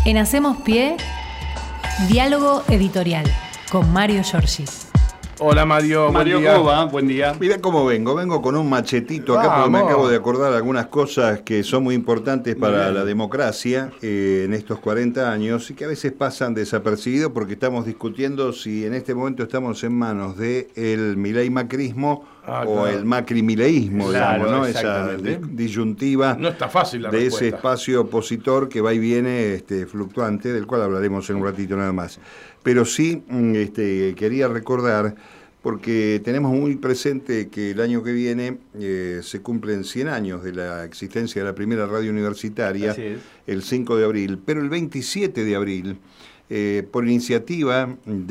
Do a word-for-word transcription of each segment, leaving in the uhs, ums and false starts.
En Hacemos Pie, diálogo editorial con Mario Giorgi. Hola Mario, Mario, buen día. ¿cómo va? Buen día. Mira cómo vengo, vengo con un machetito acá Vamos. porque me acabo de acordar algunas cosas que son muy importantes para Bien. la democracia eh, en estos cuarenta años y que a veces pasan desapercibidos porque estamos discutiendo si en este momento estamos en manos del Milei-macrismo Ah, o claro. el Macri-mileísmo, Claro, digamos, ¿no? Esa exactamente. dis- disyuntiva No está fácil la de respuesta. ese espacio opositor que va y viene este, fluctuante, del cual hablaremos en un ratito nada más. Pero sí mm, este, quería recordar, porque tenemos muy presente que el año que viene eh, se cumplen cien años de la existencia de la primera radio universitaria, Así es. el cinco de abril, pero el veintisiete de abril, eh, por iniciativa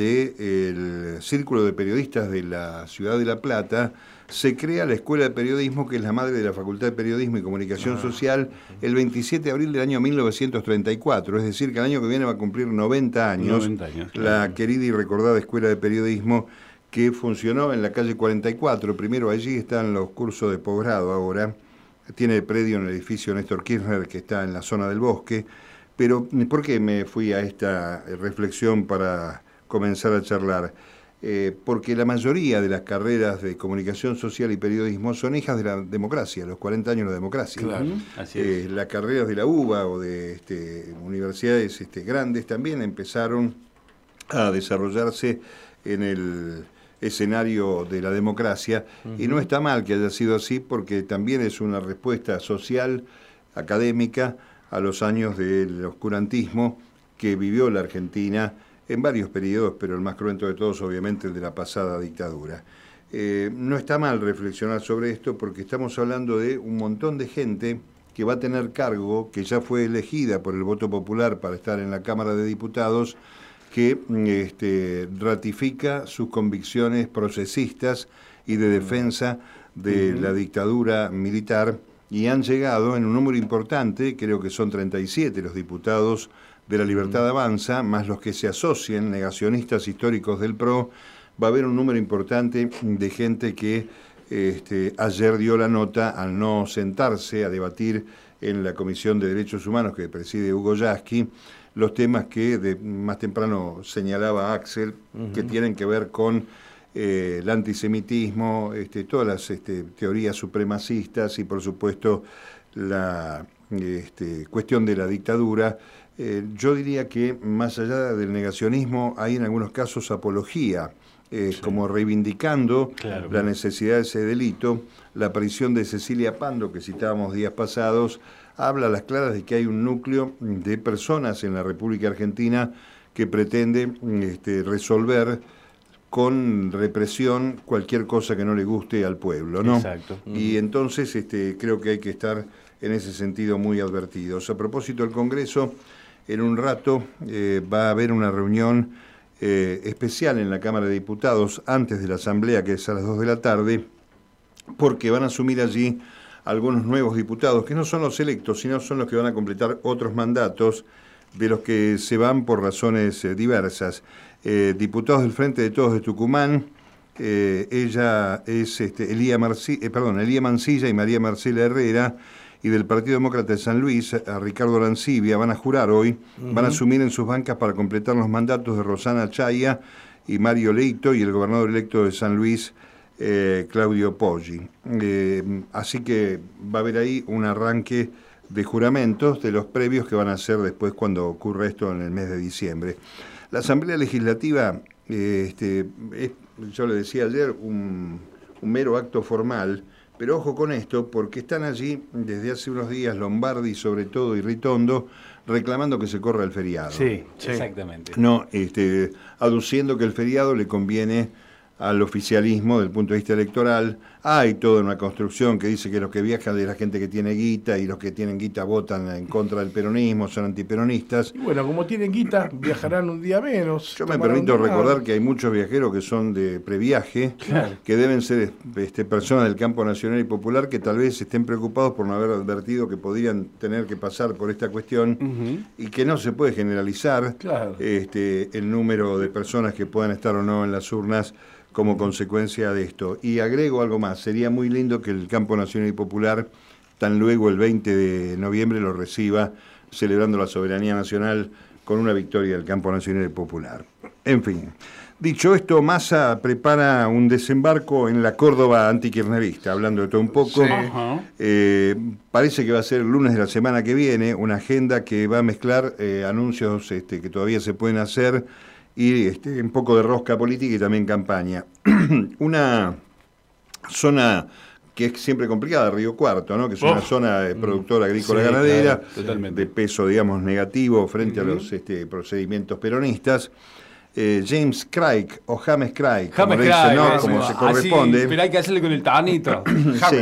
del Círculo de Periodistas de la Ciudad de La Plata, se crea la Escuela de Periodismo, que es la madre de la Facultad de Periodismo y Comunicación Ah. Social, el veintisiete de abril del año mil novecientos treinta y cuatro, es decir, que el año que viene va a cumplir noventa años, noventa años, la claro. querida y recordada Escuela de Periodismo, que funcionó en la calle cuarenta y cuatro. Primero allí están los cursos de posgrado ahora. Tiene el predio en el edificio Néstor Kirchner, que está en la zona del Bosque. Pero, ¿por qué me fui a esta reflexión para comenzar a charlar? Eh, porque la mayoría de las carreras de comunicación social y periodismo son hijas de la democracia, los cuarenta años de la democracia. Claro. Ujú, Así es. Eh, las carreras de la UBA o de este, universidades este, grandes también empezaron a desarrollarse en el escenario de la democracia, y no está mal que haya sido así porque también es una respuesta social, académica, a los años del oscurantismo que vivió la Argentina en varios periodos, pero el más cruento de todos obviamente el de la pasada dictadura. Eh, no está mal reflexionar sobre esto porque estamos hablando de un montón de gente que va a tener cargo, que ya fue elegida por el voto popular para estar en la Cámara de Diputados, que este, ratifica sus convicciones procesistas y de defensa de la dictadura militar, y han llegado en un número importante, creo que son treinta y siete los diputados de la Libertad Avanza, más los que se asocien, negacionistas históricos del P R O, va a haber un número importante de gente que este, ayer dio la nota al no sentarse a debatir en la Comisión de Derechos Humanos que preside Hugo Yasky, los temas que de, más temprano señalaba Axel, uh-huh. que tienen que ver con eh, el antisemitismo, este, todas las este, teorías supremacistas y por supuesto la este, cuestión de la dictadura. Eh, yo diría que más allá del negacionismo hay en algunos casos apología, eh, sí. como reivindicando claro. la necesidad de ese delito. La aparición de Cecilia Pando, que citábamos días pasados, habla a las claras de que hay un núcleo de personas en la República Argentina que pretende este, resolver con represión cualquier cosa que no le guste al pueblo, ¿no? Exacto. Y entonces este, creo que hay que estar en ese sentido muy advertidos. A propósito del Congreso, en un rato eh, va a haber una reunión eh, especial en la Cámara de Diputados antes de la Asamblea, que es a las dos de la tarde, porque van a asumir allí algunos nuevos diputados, que no son los electos, sino son los que van a completar otros mandatos de los que se van por razones eh, diversas. Eh, diputados del Frente de Todos de Tucumán, eh, ella es este, Elía, Marci eh, perdón, Elía Mancilla y María Marcela Herrera, y del Partido Demócrata de San Luis, a Ricardo Arancibia, van a jurar hoy, uh-huh. van a asumir en sus bancas para completar los mandatos de Rosana Chaya y Mario Leito, y el gobernador electo de San Luis, Eh, Claudio Poggi. Eh, así que va a haber ahí un arranque de juramentos de los previos que van a hacer después cuando ocurra esto en el mes de diciembre. La Asamblea Legislativa, eh, este, es, yo le decía ayer, un, un mero acto formal, pero ojo con esto, porque están allí desde hace unos días Lombardi sobre todo y Ritondo reclamando que se corra el feriado. Sí, sí. Exactamente. No, este, aduciendo que el feriado le conviene al oficialismo desde el punto de vista electoral. Hay toda una construcción que dice que los que viajan es la gente que tiene guita y los que tienen guita votan en contra del peronismo, son antiperonistas. Y bueno, como tienen guita, viajarán un día menos. Yo me permito recordar que hay muchos viajeros que son de previaje, claro. que deben ser este, personas del campo nacional y popular que tal vez estén preocupados por no haber advertido que podrían tener que pasar por esta cuestión uh-huh. y que no se puede generalizar claro. este, el número de personas que puedan estar o no en las urnas como consecuencia de esto. Y agrego algo más, sería muy lindo que el campo nacional y popular tan luego el veinte de noviembre lo reciba, celebrando la soberanía nacional con una victoria del campo nacional y popular. En fin, dicho esto, Massa prepara un desembarco en la Córdoba antikirchnerista, hablando de todo un poco. Sí. Eh, parece que va a ser el lunes de la semana que viene, una agenda que va a mezclar eh, anuncios este, que todavía se pueden hacer y este, un poco de rosca política y también campaña. Una zona que es siempre complicada, Río Cuarto, ¿no? Que es una Oh. zona eh, productora agrícola Sí, ganadera, claro, totalmente. de peso, digamos, negativo frente uh-huh. a los este, procedimientos peronistas. Eh, James Craig, o James Craig, como James le dicen, Craig, ¿no? eso. Como se Ah, corresponde. sí, pero hay que hacerle con el tanito. Sí.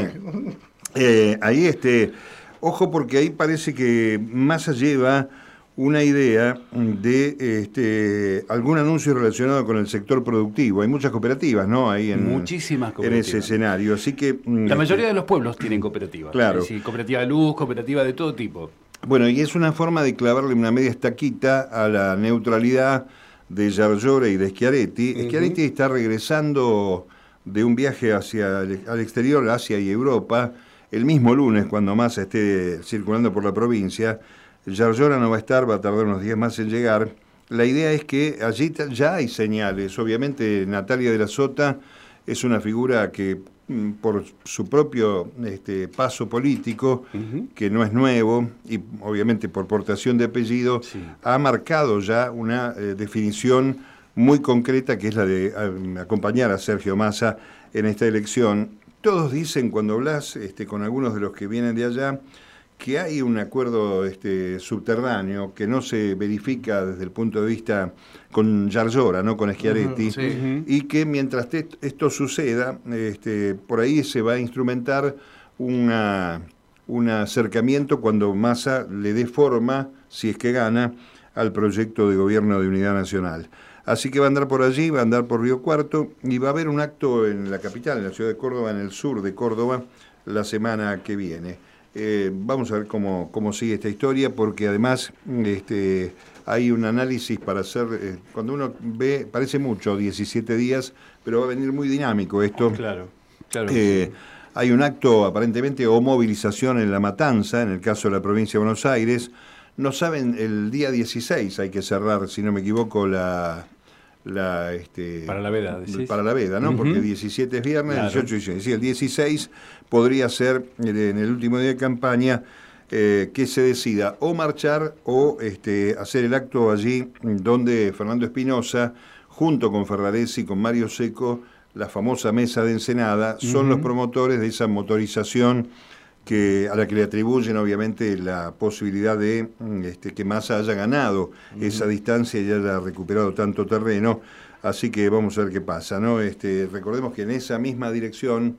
Eh, ahí, este, ojo, porque ahí parece que Massa lleva una idea de este, algún anuncio relacionado con el sector productivo. Hay muchas cooperativas, ¿no? Ahí en, Muchísimas en cooperativas. ese escenario. Así que La mayoría de los pueblos tienen cooperativas. Claro. Sí, cooperativa de luz, cooperativa de todo tipo. Bueno, y es una forma de clavarle una media estaquita a la neutralidad de Giargiora y de Schiaretti. Uh-huh. Schiaretti está regresando de un viaje hacia el, al exterior, Asia y Europa, el mismo lunes, cuando Massa esté circulando por la provincia. Giargiora no va a estar, va a tardar unos días más en llegar. La idea es que allí ya hay señales. Obviamente Natalia de la Sota es una figura que por su propio este, paso político, uh-huh. que no es nuevo, y obviamente por portación de apellido, sí. ha marcado ya una eh, definición muy concreta, que es la de eh, acompañar a Sergio Massa en esta elección. Todos dicen, cuando hablas este, con algunos de los que vienen de allá, que hay un acuerdo este, subterráneo que no se verifica desde el punto de vista con Giargiora, no con Schiaretti, uh-huh, sí. uh-huh. y que mientras te, esto suceda, este, por ahí se va a instrumentar una, un acercamiento cuando Massa le dé forma, si es que gana, al proyecto de gobierno de unidad nacional. Así que va a andar por allí, va a andar por Río Cuarto, y va a haber un acto en la capital, en la ciudad de Córdoba, en el sur de Córdoba, la semana que viene. Eh, vamos a ver cómo, cómo sigue esta historia, porque además este, hay un análisis para hacer, eh, cuando uno ve, parece mucho, diecisiete días, pero va a venir muy dinámico esto. Claro, claro. Eh, sí. Hay un acto aparentemente o movilización en La Matanza, en el caso de la provincia de Buenos Aires. No saben, el día dieciséis hay que cerrar, si no me equivoco, la... La, este, para la veda, ¿decís? Para la veda, ¿no? Uh-huh. Porque diecisiete es viernes, claro. dieciocho y dieciséis. Sí, el dieciséis podría ser, en el último día de campaña, eh, que se decida o marchar o este, hacer el acto allí donde Fernando Espinosa, junto con Ferraresi y con Mario Seco, la famosa mesa de Ensenada, son uh-huh. los promotores de esa motorización que, a la que le atribuyen obviamente la posibilidad de este, que Massa haya ganado uh-huh. esa distancia y haya recuperado tanto terreno, así que vamos a ver qué pasa, ¿no? Este, recordemos que en esa misma dirección,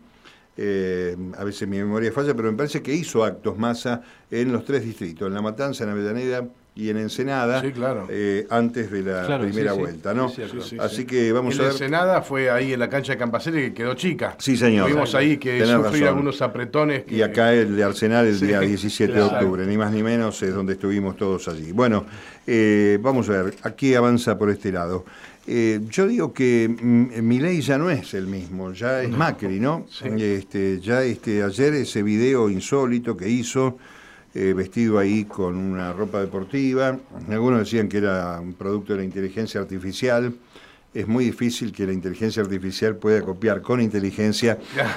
eh, a veces mi memoria falla, pero me parece que hizo actos Massa en los tres distritos, en La Matanza, en Avellaneda y en Ensenada, sí, claro. eh, antes de la claro, primera sí, vuelta, sí, ¿no? Sí, sí, sí, Así sí. que vamos el a ver. Ensenada fue ahí en la cancha de Campacere que quedó chica. Sí, señor. Vimos ahí que Tenés sufrir razón. algunos apretones. Que... Y acá el de Arsenal el sí, día diecisiete claro. de octubre, ni más ni menos, es donde estuvimos todos allí. Bueno, eh, vamos a ver, aquí avanza por este lado. Eh, yo digo que mm, Milei ya no es el mismo, ya es Macri, ¿no? Sí. Este, ya este, ayer ese video insólito que hizo, eh, vestido ahí con una ropa deportiva, algunos decían que era un producto de la inteligencia artificial. Es muy difícil que la inteligencia artificial pueda copiar con inteligencia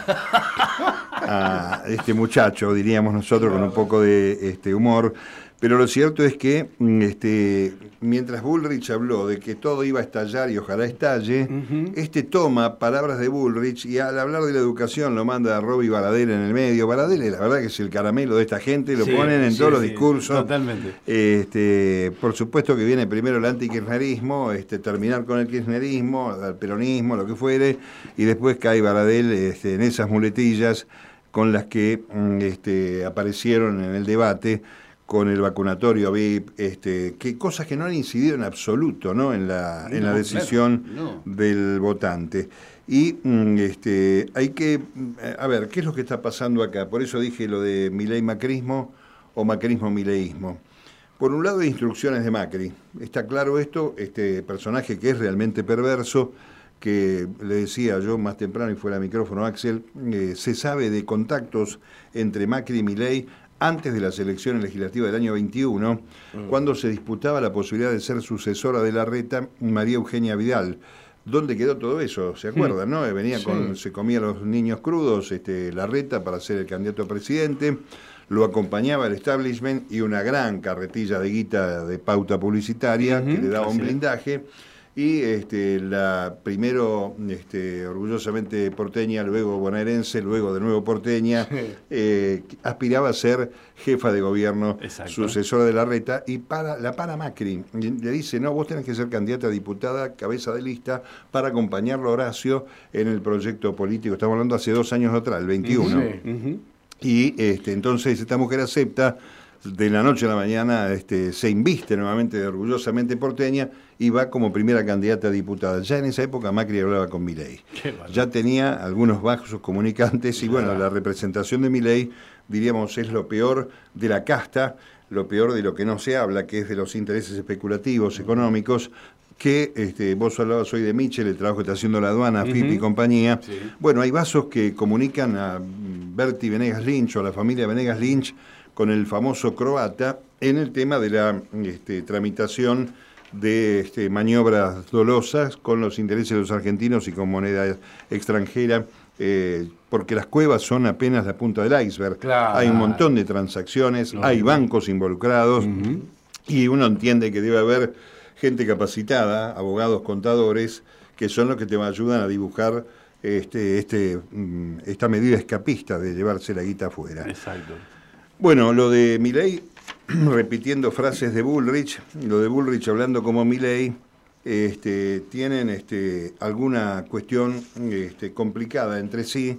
a este muchacho, diríamos nosotros, con un poco de este, humor. Pero lo cierto es que este, mientras Bullrich habló de que todo iba a estallar y ojalá estalle, uh-huh. este toma palabras de Bullrich y al hablar de la educación lo manda a Roby Baradel en el medio. Baradel, la verdad que es el caramelo de esta gente, lo sí, ponen en sí, todos sí, los discursos. Totalmente. Este, por supuesto que viene primero el antikirchnerismo, este, terminar con el kirchnerismo, el peronismo, lo que fuere, y después cae Baradel este, en esas muletillas con las que este, aparecieron en el debate, con el vacunatorio V I P, este, que cosas que no han incidido en absoluto, ¿no? en la, no, en la decisión claro, no. del votante. Y este, hay que, a ver, ¿qué es lo que está pasando acá? Por eso dije lo de Milei-macrismo o macrismo-mileísmo. Por un lado, hay instrucciones de Macri. Está claro esto, este personaje que es realmente perverso, que le decía yo más temprano y fuera de micrófono, Axel, eh, se sabe de contactos entre Macri y Milei antes de las elecciones legislativas del año veintiuno, mm. cuando se disputaba la posibilidad de ser sucesora de Larreta María Eugenia Vidal. ¿Dónde quedó todo eso? ¿Se acuerdan, no? Venía sí. con, se comía los niños crudos, este, Larreta para ser el candidato a presidente, lo acompañaba el establishment y una gran carretilla de guita de pauta publicitaria uh-huh, que le daba un blindaje. Y este, la primero este, orgullosamente porteña, luego bonaerense, luego de nuevo porteña, eh, aspiraba a ser jefa de gobierno, exacto, sucesora de Larreta, y para la para Macri. Le dice, no, vos tenés que ser candidata a diputada, cabeza de lista, para acompañarlo a Horacio en el proyecto político. Estamos hablando hace dos años atrás, el veintiuno. Sí. Uh-huh. Y este, entonces esta mujer acepta. De la noche a la mañana este, se inviste nuevamente de orgullosamente porteña y va como primera candidata a diputada. Ya en esa época Macri hablaba con Milei. Ya tenía algunos vasos comunicantes y bueno, la representación de Milei, diríamos, es lo peor de la casta, lo peor de lo que no se habla, que es de los intereses especulativos, económicos, que este, vos hablabas hoy de Mitchell, el trabajo que está haciendo la aduana, uh-huh, F I P y compañía. Sí. Bueno, hay vasos que comunican a Berti Venegas Lynch o a la familia Venegas Lynch con el famoso croata en el tema de la este, tramitación de este, maniobras dolosas con los intereses de los argentinos y con moneda extranjera, eh, porque las cuevas son apenas la punta del iceberg. Claro. Hay un montón de transacciones, no, hay bancos involucrados, uh-huh, y uno entiende que debe haber gente capacitada, abogados, contadores, que son los que te ayudan a dibujar este, este, esta medida escapista de llevarse la guita afuera. Exacto. Bueno, lo de Milei, repitiendo frases de Bullrich, lo de Bullrich hablando como Milei, este, tienen este, alguna cuestión este, complicada entre sí,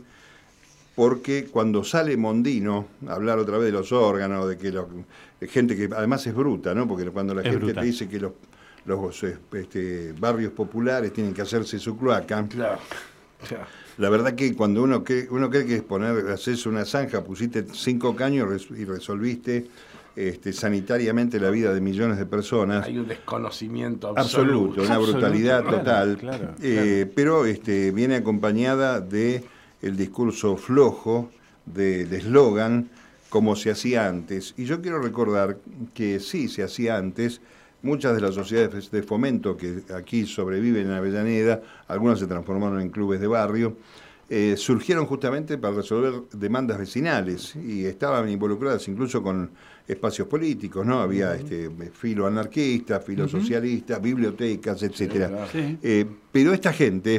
porque cuando sale Mondino a hablar otra vez de los órganos, de que los, de gente que además es bruta, ¿no? Porque cuando la es gente bruta. Te dice que los, los este, barrios populares tienen que hacerse su cloaca, claro. Claro. La verdad que cuando uno cree, uno cree que es poner, hacerse una zanja, pusiste cinco caños y resolviste este, sanitariamente la vida de millones de personas. Hay un desconocimiento absoluto. Absoluto, una brutalidad absoluto, total. Claro, claro, eh, claro. Pero este, viene acompañada de el discurso flojo, del eslogan, como se hacía antes. Y yo quiero recordar que sí se hacía antes. Muchas de las sociedades de fomento que aquí sobreviven en Avellaneda, algunas se transformaron en clubes de barrio, eh, surgieron justamente para resolver demandas vecinales y estaban involucradas incluso con espacios políticos, ¿no? Había uh-huh. este, filo anarquista, filo uh-huh. socialista, bibliotecas, etcétera. Sí, claro. Sí. Eh, pero esta gente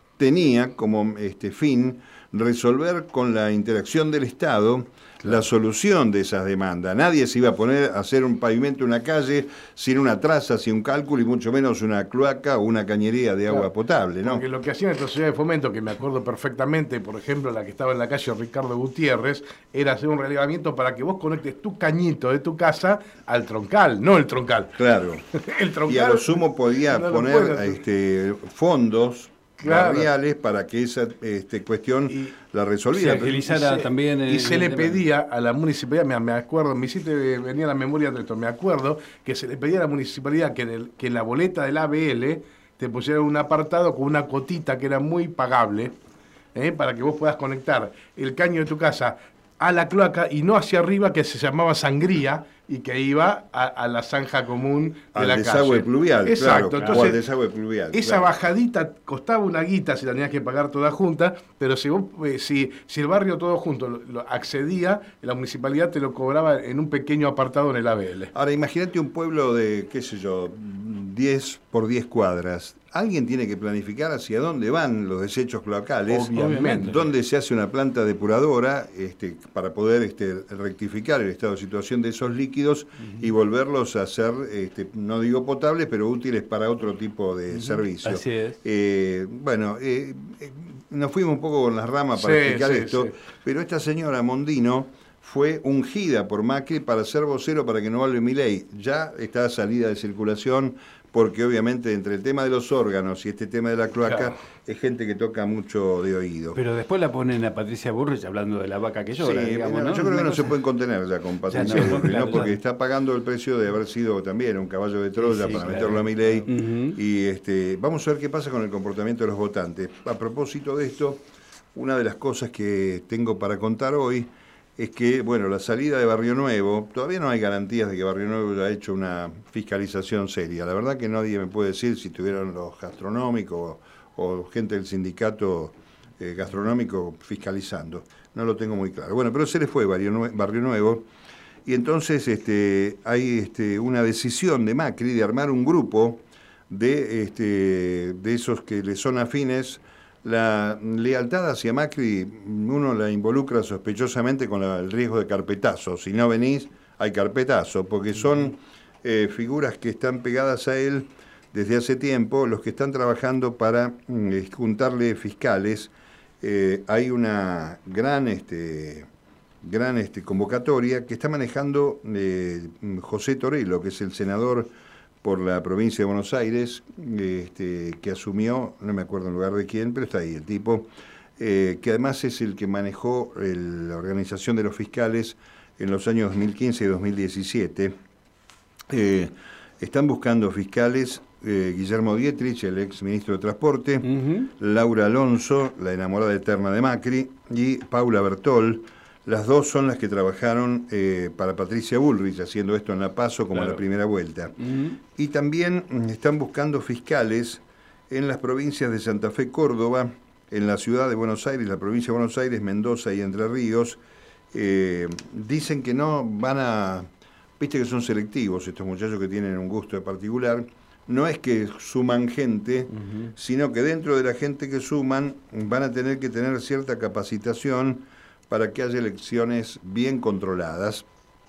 tenía como este, fin resolver con la interacción del Estado la solución de esas demandas. Nadie se iba a poner a hacer un pavimento, una calle, sin una traza, sin un cálculo, y mucho menos una cloaca o una cañería de agua claro, potable, ¿no? Porque lo que hacían estas sociedades de fomento, que me acuerdo perfectamente, por ejemplo, la que estaba en la calle Ricardo Gutiérrez, era hacer un relevamiento para que vos conectes tu cañito de tu casa al troncal, no el troncal. Claro. El troncal. Y a lo sumo podía no poner este, fondos claro. barriales para que esa este, cuestión y, la resolviera. Se agilizara y se, también. Y el, se el le pedía a la municipalidad, me, me acuerdo, me hiciste venía a la memoria de esto, me acuerdo que se le pedía a la municipalidad que en, el, que en la boleta del A B L te pusieran un apartado con una cotita que era muy pagable, ¿eh? para que vos puedas conectar el caño de tu casa a la cloaca y no hacia arriba, que se llamaba sangría y que iba a, a la zanja común de al la desagüe calle. Pluvial, exacto. Claro, Entonces, al desagüe pluvial. Esa claro. bajadita costaba una guita si la tenías que pagar toda junta, pero si, vos, eh, si, si el barrio todo junto lo, lo accedía, la municipalidad te lo cobraba en un pequeño apartado en el A B L. Ahora, imagínate un pueblo de, qué sé yo, diez por diez cuadras. Alguien tiene que planificar hacia dónde van los desechos cloacales, obviamente, dónde se hace una planta depuradora este, para poder este, rectificar el estado de situación de esos líquidos uh-huh. y volverlos a ser, este, no digo potables, pero útiles para otro tipo de uh-huh. servicio. Así es. Eh, bueno, eh, eh, nos fuimos un poco con las ramas para sí, explicar sí, esto, sí. pero esta señora Mondino fue ungida por Macri para ser vocero para que no vuelva Milei. Ya está salida de circulación porque obviamente entre el tema de los órganos y este tema de la cloaca, Claro. es gente que toca mucho de oído. Pero después la ponen a Patricia Bullrich hablando de la vaca que llora, Sí, digamos, bueno, ¿no? yo creo que Una no se cosa- pueden contener ya con Patricia Ya no, Bullrich, claro, ¿no? Porque ya. está pagando el precio de haber sido también un caballo de Troya Sí, para claro. meterlo a Milei. Ujú. Y este, vamos a ver qué pasa con el comportamiento de los votantes. A propósito de esto, una de las cosas que tengo para contar hoy es que, bueno, la salida de Barrio Nuevo, todavía no hay garantías de que Barrio Nuevo haya hecho una fiscalización seria. La verdad que nadie me puede decir si tuvieron los gastronómicos o, o gente del sindicato eh, gastronómico fiscalizando. No lo tengo muy claro. Bueno, pero se le fue Barrio Nuevo, Barrio Nuevo y entonces este, hay este, una decisión de Macri de armar un grupo de, este, de esos que le son afines. La lealtad hacia Macri, uno la involucra sospechosamente con la- el riesgo de carpetazo. Si no venís, hay carpetazo, porque son eh, figuras que están pegadas a él desde hace tiempo, los que están trabajando para mm, eh, juntarle fiscales. Eh, hay una gran, este, gran este, convocatoria que está manejando eh, José Torello, que es el senador por la provincia de Buenos Aires, este, que asumió, no me acuerdo en lugar de quién, pero está ahí el tipo, eh, que además es el que manejó el- la organización de los fiscales en los años dos mil quince y dos mil diecisiete. Eh, están buscando fiscales eh, Guillermo Dietrich, el ex ministro de Transporte, Ujú. Laura Alonso, la enamorada eterna de Macri, y Paula Bertol. Las dos son las que trabajaron eh, para Patricia Bullrich, haciendo esto en La Paso como Claro. la primera vuelta. Ujú. Y también mm, están buscando fiscales en las provincias de Santa Fe, Córdoba, en la ciudad de Buenos Aires, la provincia de Buenos Aires, Mendoza y Entre Ríos. Eh, dicen que no van a... Viste que son selectivos estos muchachos que tienen un gusto particular. No es que suman gente, Ujú. sino que dentro de la gente que suman van a tener que tener cierta capacitación para que haya elecciones bien controladas,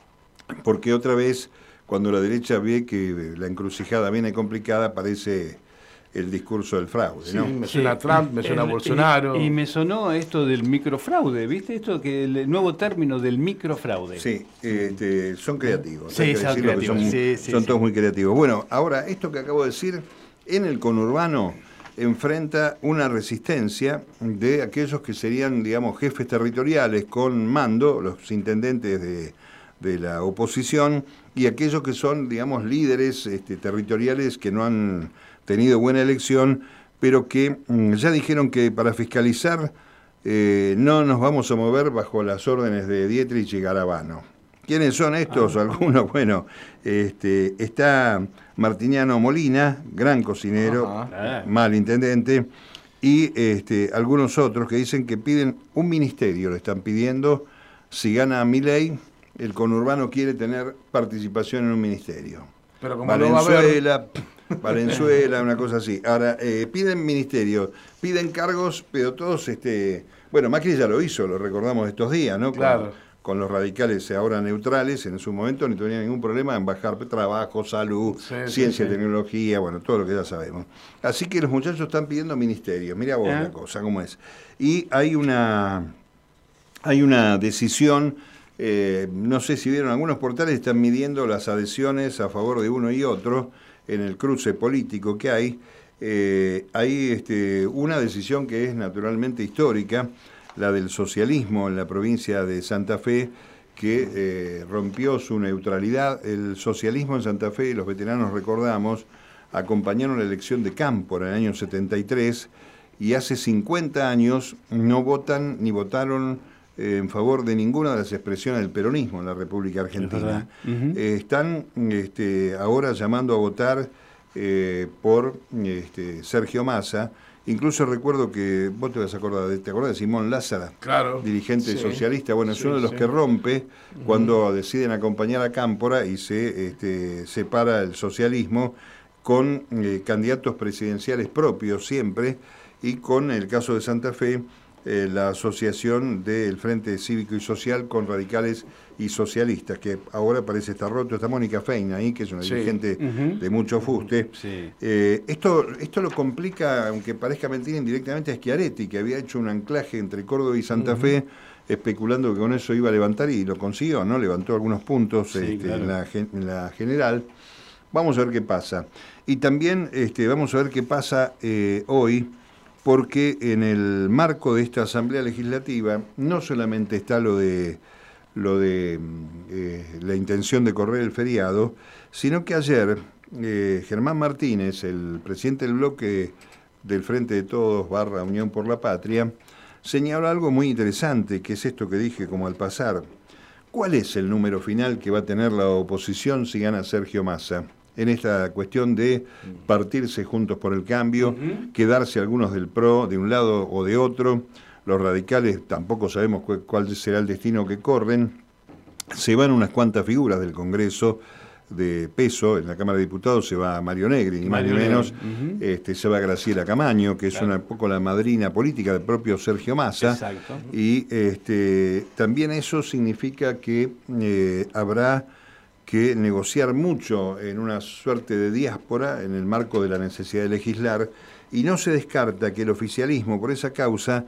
porque otra vez, cuando la derecha ve que la encrucijada viene complicada, aparece el discurso del fraude, Sí, ¿no? me suena a Trump, me suena a El- Bolsonaro. Y, y me sonó esto del microfraude, ¿viste? Esto que el nuevo término del microfraude. Sí, este, son creativos. Sí, hay que son decirlo que creativos, son, sí, sí, son sí. todos muy creativos. Bueno, ahora, esto que acabo de decir, en el conurbano enfrenta una resistencia de aquellos que serían, digamos, jefes territoriales con mando, los intendentes de, de la oposición, y aquellos que son, digamos, líderes este, territoriales que no han tenido buena elección, pero que mm, ya dijeron que para fiscalizar eh, no nos vamos a mover bajo las órdenes de Dietrich y Garabano. ¿Quiénes son estos? Ah. Algunos, bueno, este, está Martiniano Molina, gran cocinero, Ajá. Ah. mal intendente, y este, algunos otros que dicen que piden un ministerio, le están pidiendo, si gana Milei, el conurbano quiere tener participación en un ministerio. Pero como no va a haber... Valenzuela, Valenzuela, una cosa así. Ahora, eh, piden ministerio, piden cargos, pero todos, este, bueno, Macri ya lo hizo, lo recordamos estos días, ¿no? Con, Claro. con los radicales ahora neutrales, en su momento no tenía ningún problema en bajar trabajo, salud, Sí, sí, ciencia, sí. tecnología, bueno, todo lo que ya sabemos. Así que los muchachos están pidiendo ministerio, mira vos Ah. la cosa, cómo es. Y hay una, hay una decisión... Eh, no sé si vieron, algunos portales están midiendo las adhesiones a favor de uno y otro en el cruce político que hay. Eh, hay este, una decisión que es naturalmente histórica, la del socialismo en la provincia de Santa Fe, que eh, rompió su neutralidad. El socialismo en Santa Fe, los veteranos recordamos, acompañaron la elección de Cámpora en el año setenta y tres y hace cincuenta años no votan ni votaron en favor de ninguna de las expresiones del peronismo en la República Argentina. Ujú. Eh, están este, ahora llamando a votar eh, por este, Sergio Massa. Incluso recuerdo que, vos te vas a acordar, de- ¿te acordás de Simón Lázara? Claro. Dirigente Sí. socialista, bueno, es Sí, uno de los sí. que rompe cuando deciden acompañar a Cámpora y se este, separa el socialismo con eh, candidatos presidenciales propios siempre, y con el caso de Santa Fe, eh, la asociación del Frente Cívico y Social con radicales y socialistas, que ahora parece estar roto. Está Mónica Feina ahí, que es una Sí. dirigente Ujú. de mucho fuste. Sí. Eh, esto, esto lo complica, aunque parezca mentira, indirectamente a Schiaretti, que había hecho un anclaje entre Córdoba y Santa Fe, especulando que con eso iba a levantar, y lo consiguió, ¿no? Levantó algunos puntos Sí, este, claro. en, la, gen- en la general. Vamos a ver qué pasa. Y también este, vamos a ver qué pasa eh, hoy, porque en el marco de esta Asamblea Legislativa no solamente está lo de, lo de eh, la intención de correr el feriado, sino que ayer eh, Germán Martínez, el presidente del bloque del Frente de Todos barra Unión por la Patria, señaló algo muy interesante, que es esto que dije como al pasar. ¿Cuál es el número final que va a tener la oposición si gana Sergio Massa? En esta cuestión de partirse juntos por el cambio, uh-huh. quedarse algunos del P R O de un lado o de otro. Los radicales tampoco sabemos cu- cuál será el destino que corren. Se van unas cuantas figuras del Congreso de peso. En la Cámara de Diputados se va Mario Negri, ni más ni menos. Uh-huh. este, se va Graciela Camaño, que es claro. un poco la madrina política del propio Sergio Massa. Exacto. Y este, también eso significa que eh, habrá que negociar mucho en una suerte de diáspora en el marco de la necesidad de legislar, y no se descarta que el oficialismo, por esa causa,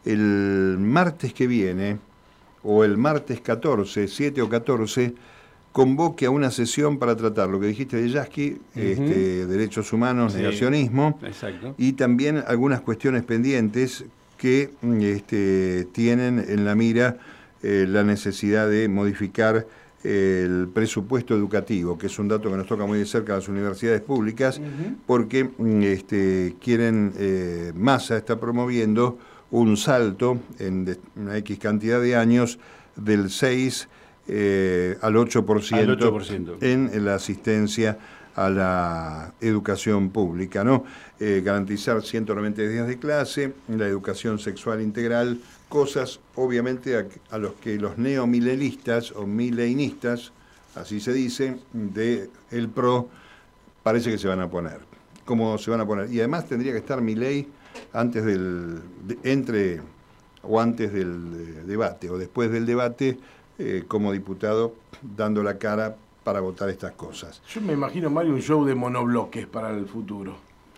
el martes que viene, o el martes catorce, siete o catorce, convoque a una sesión para tratar lo que dijiste de Yasky, uh-huh. este, derechos humanos, sí. negacionismo, Exacto. y también algunas cuestiones pendientes que este, tienen en la mira eh, la necesidad de modificar el presupuesto educativo, que es un dato que nos toca muy de cerca a las universidades públicas, uh-huh. porque este, quieren, eh, Massa está promoviendo un salto en de, una X cantidad de años del seis eh, al ocho por ciento, al ocho por ciento en la asistencia a la educación pública, ¿no? Eh, garantizar ciento noventa días de clase, la educación sexual integral, cosas obviamente a, a los que los neomilenistas o mileinistas, así se dice, de el P R O, parece que se van a poner. ¿Cómo se van a poner? Y además tendría que estar Milei antes del, de, entre o antes del de, debate o después del debate eh, como diputado dando la cara para votar estas cosas. Yo me imagino, Mario, un show de monobloques para el futuro.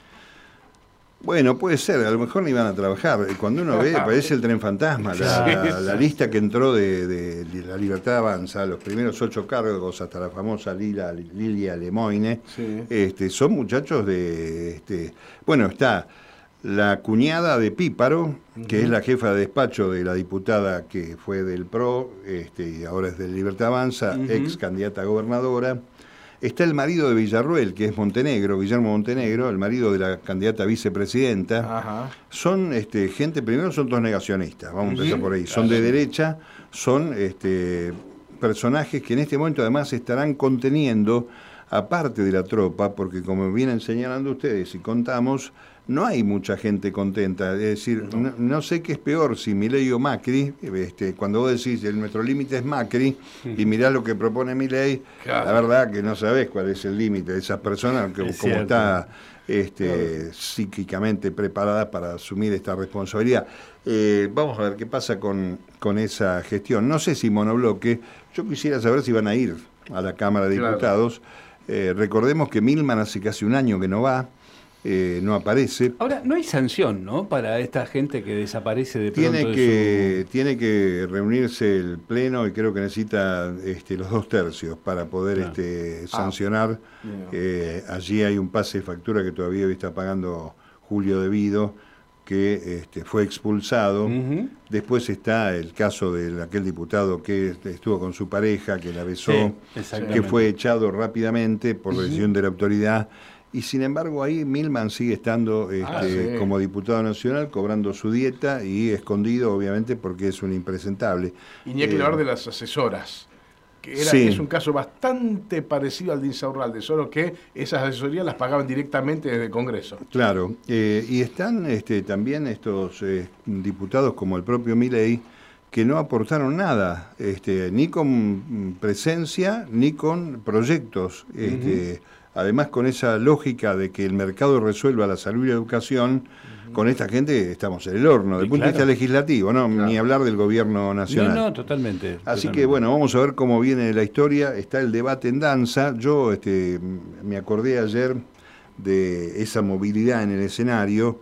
Bueno, puede ser, a lo mejor ni van a trabajar. Cuando uno ve, parece el tren fantasma, la, la, la lista que entró de, de, de La Libertad Avanza, los primeros ocho cargos hasta la famosa Lila, Lilia Lemoine, sí. este, son muchachos de... Este, bueno, está la cuñada de Píparo, uh-huh. que es la jefa de despacho de la diputada que fue del P R O, este, y ahora es de Libertad Avanza, uh-huh. ex candidata a gobernadora. Está el marido de Villarruel, que es Montenegro, Guillermo Montenegro, el marido de la candidata a vicepresidenta. Ajá. Son este, gente, primero son todos negacionistas, vamos uh-huh. a empezar por ahí. Son de derecha, son este, personajes que en este momento además estarán conteniendo, aparte de la tropa, porque como vienen señalando ustedes y contamos, no hay mucha gente contenta. Es decir, no, no sé qué es peor, si Milei o Macri. Este, cuando vos decís el nuestro límite es Macri y mirás lo que propone Milei, claro. la verdad que no sabés cuál es el límite de esas personas, que, como cierto. está este, claro. psíquicamente preparada para asumir esta responsabilidad. Eh, vamos a ver qué pasa con, con esa gestión. No sé si monobloque, yo quisiera saber si van a ir a la Cámara de Diputados. Claro. Eh, recordemos que Milman hace casi un año que no va. Eh, no aparece. Ahora, no hay sanción, ¿no?, para esta gente que desaparece de pronto. Tiene que, de su... tiene que reunirse el Pleno y creo que necesita este, los dos tercios para poder ah. este, sancionar. Ah. Eh, allí hay un pase de factura que todavía hoy está pagando Julio Devido, que este, fue expulsado. Uh-huh. Después está el caso de aquel diputado que estuvo con su pareja, que la besó, sí, que fue echado rápidamente por uh-huh. decisión de la autoridad. Y sin embargo ahí Milman sigue estando este, ah, sí. como diputado nacional, cobrando su dieta y escondido, obviamente, porque es un impresentable. Y ni hay que hablar de las asesoras, que era, sí. es un caso bastante parecido al de Insaurralde, solo que esas asesorías las pagaban directamente desde el Congreso. Claro, eh, y están este, también estos eh, diputados como el propio Milei, que no aportaron nada, este, ni con presencia, ni con proyectos. Este, uh-huh. Además, con esa lógica de que el mercado resuelva la salud y la educación, uh-huh. con esta gente estamos en el horno, desde el punto claro. de vista legislativo, ¿no? Claro. Ni hablar del gobierno nacional. No, no, totalmente. Así totalmente. que, bueno, vamos a ver cómo viene la historia. Está el debate en danza. Yo este, me acordé ayer de esa movilidad en el escenario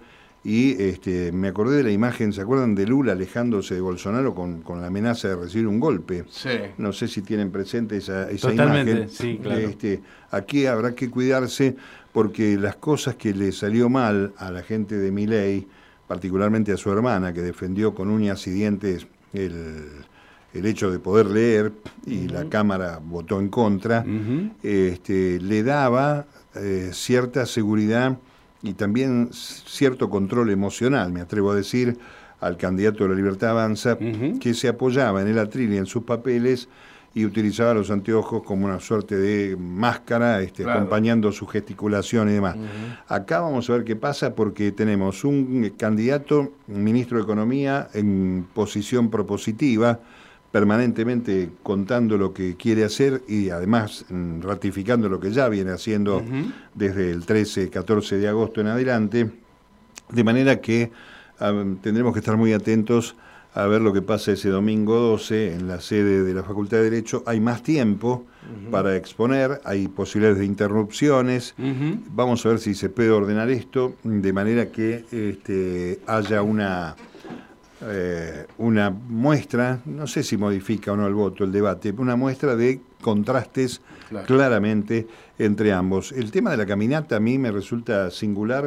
y este, me acordé de la imagen, ¿se acuerdan de Lula alejándose de Bolsonaro con, con la amenaza de recibir un golpe? Sí. No sé si tienen presente esa, esa Totalmente, imagen. sí, claro. Este, aquí habrá que cuidarse porque las cosas que le salió mal a la gente de Milei, particularmente a su hermana, que defendió con uñas y dientes el, el hecho de poder leer, y uh-huh. la Cámara votó en contra, uh-huh. este, le daba eh, cierta seguridad y también cierto control emocional, me atrevo a decir, al candidato de la Libertad Avanza, uh-huh. que se apoyaba en el atril y en sus papeles y utilizaba los anteojos como una suerte de máscara, este, claro. acompañando su gesticulación y demás. Uh-huh. Acá vamos a ver qué pasa, porque tenemos un candidato, un ministro de Economía, en posición propositiva, permanentemente contando lo que quiere hacer y además ratificando lo que ya viene haciendo uh-huh. desde el trece, catorce de agosto en adelante, de manera que um, tendremos que estar muy atentos a ver lo que pasa ese domingo doce en la sede de la Facultad de Derecho. Hay más tiempo uh-huh. para exponer, hay posibilidades de interrupciones, uh-huh. vamos a ver si se puede ordenar esto de manera que este, haya una... Eh, una muestra, no sé si modifica o no el voto, el debate, una muestra de contrastes claro. claramente entre ambos. El tema de la caminata a mí me resulta singular,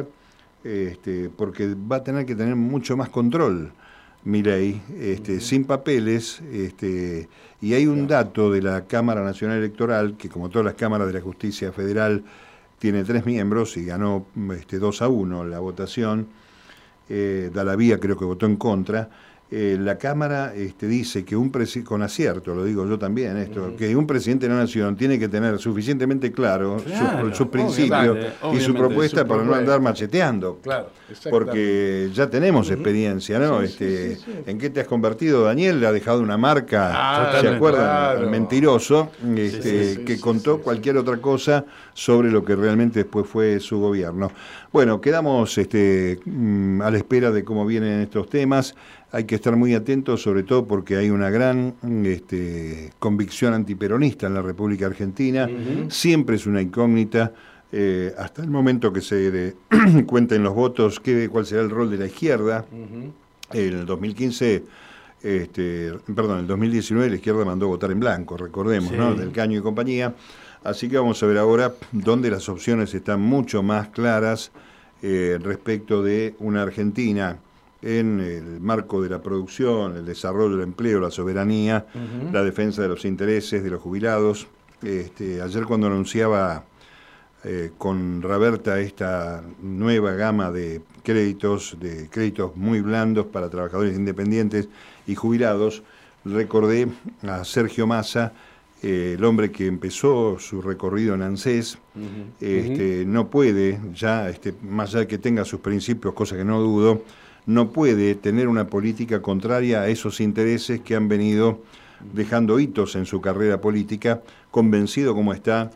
este, porque va a tener que tener mucho más control Milei, este, uh-huh. sin papeles, este, y hay un dato de la Cámara Nacional Electoral, que como todas las cámaras de la Justicia Federal, tiene tres miembros y ganó este, dos a uno la votación. Eh, Dalavía creo que votó en contra. Eh, la Cámara este, dice que un presidente, con acierto, lo digo yo también, esto, uh-huh. que un presidente de la Nación tiene que tener suficientemente claro claro, sus su principios y su propuesta su para propuesta. no andar macheteando. Claro, porque ya tenemos uh-huh. experiencia, ¿no? Sí, este, sí, sí, sí. ¿En qué te has convertido, Daniel? Le ha dejado una marca, ah, ¿se acuerdan? Claro. El mentiroso, este, sí, sí, sí, que sí, contó sí, sí, cualquier sí. otra cosa sobre lo que realmente después fue su gobierno. Bueno, quedamos este, mm, a la espera de cómo vienen estos temas. Hay que estar muy atentos, sobre todo porque hay una gran este, convicción antiperonista en la República Argentina. Uh-huh. Siempre es una incógnita, eh, hasta el momento que se de, cuenten los votos, qué, cuál será el rol de la izquierda. Uh-huh. El dos mil quince, este, perdón, el dos mil diecinueve la izquierda mandó votar en blanco, recordemos, sí. ¿no? Del Caño y compañía. Así que vamos a ver ahora dónde las opciones están mucho más claras eh, respecto de una Argentina en el marco de la producción, el desarrollo del empleo, la soberanía, uh-huh. la defensa de los intereses de los jubilados. Este, ayer cuando anunciaba eh, con Raberta esta nueva gama de créditos, de créditos muy blandos para trabajadores independientes y jubilados, recordé a Sergio Massa, eh, el hombre que empezó su recorrido en ANSES, uh-huh. este, uh-huh. no puede ya, este, más allá de que tenga sus principios, cosa que no dudo, no puede tener una política contraria a esos intereses que han venido dejando hitos en su carrera política, convencido como está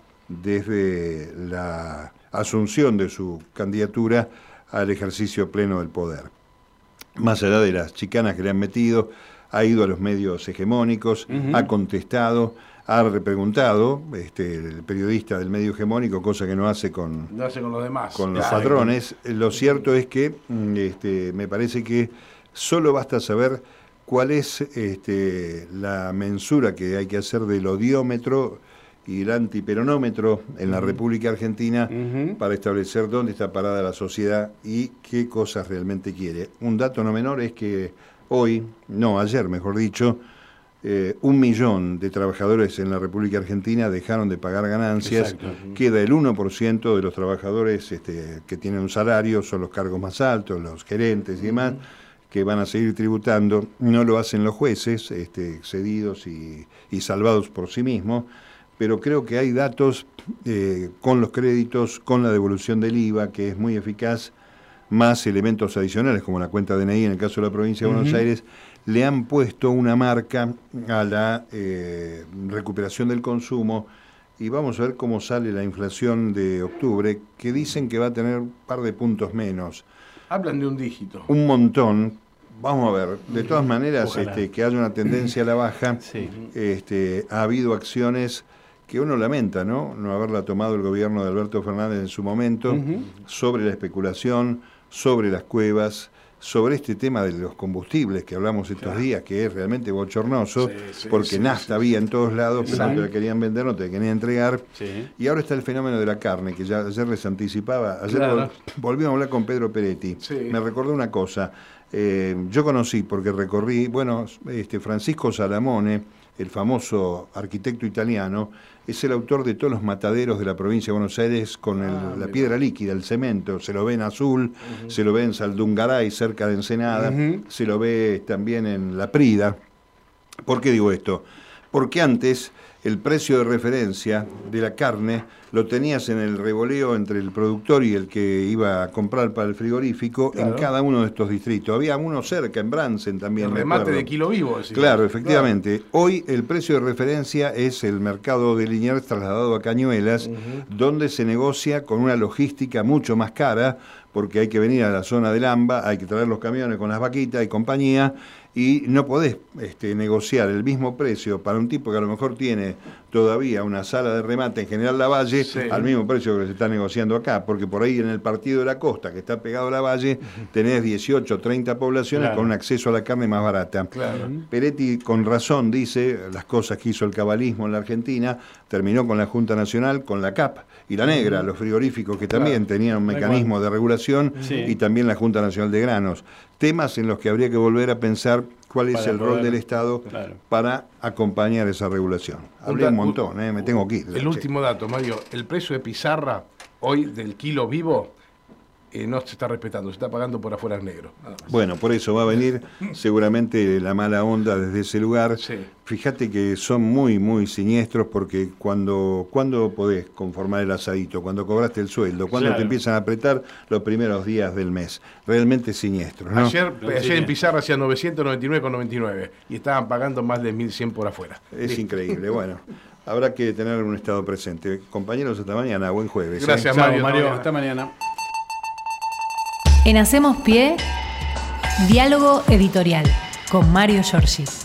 desde la asunción de su candidatura al ejercicio pleno del poder. Más allá de las chicanas que le han metido, ha ido a los medios hegemónicos, uh-huh. ha contestado, ha repreguntado, este, el periodista del medio hegemónico, cosa que no hace con, no hace con los demás, con los claro. patrones. Lo cierto es que este, me parece que solo basta saber cuál es este, la mensura que hay que hacer del odiómetro y el antiperonómetro en la uh-huh. República Argentina uh-huh. para establecer dónde está parada la sociedad y qué cosas realmente quiere. Un dato no menor es que hoy, no, ayer mejor dicho, Eh, un millón de trabajadores en la República Argentina dejaron de pagar ganancias. Exacto. Queda el uno por ciento de los trabajadores este, que tienen un salario, son los cargos más altos, los gerentes y demás, uh-huh. que van a seguir tributando. No lo hacen los jueces, este, excedidos y, y salvados por sí mismos, pero creo que hay datos eh, con los créditos, con la devolución del I V A, que es muy eficaz, más elementos adicionales como la cuenta D N I en el caso de la provincia de uh-huh. Buenos Aires, le han puesto una marca a la eh, recuperación del consumo y vamos a ver cómo sale la inflación de octubre, que dicen que va a tener un par de puntos menos. Hablan de un dígito. Un montón. Vamos a ver. De todas maneras, este, que haya una tendencia a la baja, sí. este, ha habido acciones que uno lamenta, ¿no? No haberla tomado el gobierno de Alberto Fernández en su momento, uh-huh. sobre la especulación, sobre las cuevas, sobre este tema de los combustibles que hablamos estos claro. días, que es realmente bochornoso, sí, sí, porque sí, nafta sí, había sí. en todos lados, pero no te la querían vender, no te la querían entregar. Sí. Y ahora está el fenómeno de la carne, que ya ayer les anticipaba. Ayer claro. vol volvimos a hablar con Pedro Peretti. Sí. Me recordó una cosa. Eh, yo conocí, porque recorrí, bueno, este Francisco Salamone, el famoso arquitecto italiano, es el autor de todos los mataderos de la provincia de Buenos Aires con el, ah, la piedra líquida, el cemento. Se lo ve en Azul, uh-huh. se lo ve en Saldungaray, cerca de Ensenada, uh-huh. se lo ve también en La Prida. ¿Por qué digo esto? Porque antes el precio de referencia de la carne lo tenías en el revoleo entre el productor y el que iba a comprar para el frigorífico, claro. en cada uno de estos distritos. Había uno cerca, en Bransen también. El remate de kilo vivo. Decís. Claro, efectivamente. Claro. Hoy el precio de referencia es el mercado de Liniers trasladado a Cañuelas, uh-huh. donde se negocia con una logística mucho más cara, porque hay que venir a la zona del AMBA, hay que traer los camiones con las vaquitas y compañía, y no podés este, negociar el mismo precio para un tipo que a lo mejor tiene todavía una sala de remate en General Lavalle, sí. al mismo precio que se está negociando acá, porque por ahí en el partido de la costa, que está pegado a Lavalle, tenés dieciocho, treinta poblaciones claro. con un acceso a la carne más barata. Claro. Peretti con razón dice las cosas que hizo el cabalismo en la Argentina, terminó con la Junta Nacional, con la C A P y la Negra, uh-huh. los frigoríficos que también claro. tenían un mecanismo de regulación, sí. y también la Junta Nacional de Granos. Temas en los que habría que volver a pensar cuál es para el poder, rol del Estado claro. para acompañar esa regulación. Hablé un montón, eh, me tengo que ir. El último dato, Mario, el precio de pizarra hoy del kilo vivo eh, no se está respetando, se está pagando por afuera negro. Bueno, por eso va a venir seguramente la mala onda desde ese lugar. Sí. Fíjate que son muy, muy siniestros porque cuando, cuando podés conformar el asadito, cuando cobraste el sueldo, cuando claro. te empiezan a apretar los primeros días del mes. Realmente siniestros, ¿no? Ayer, ayer en pizarra hacía novecientos noventa y nueve con noventa y nueve y estaban pagando más de mil cien por afuera. Es sí. increíble, bueno. Habrá que tener un estado presente. Compañeros, hasta mañana. Buen jueves. Gracias, ¿eh? Mario. Chao, Mario. Hasta mañana. En Hacemos Pie, diálogo editorial con Mario Giorgi.